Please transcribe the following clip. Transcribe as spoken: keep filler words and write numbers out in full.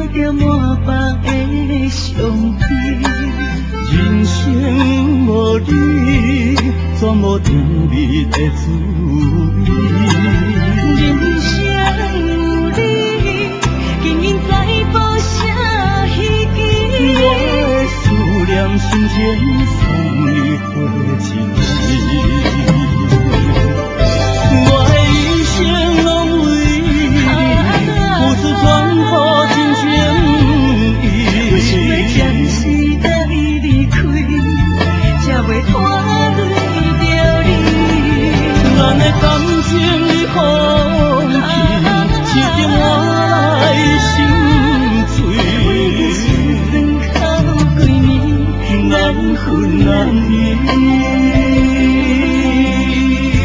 着满腹的伤悲。人生无你，怎无甜蜜的滋味？人生有你，竟然知报啥希冀？我的思念心情。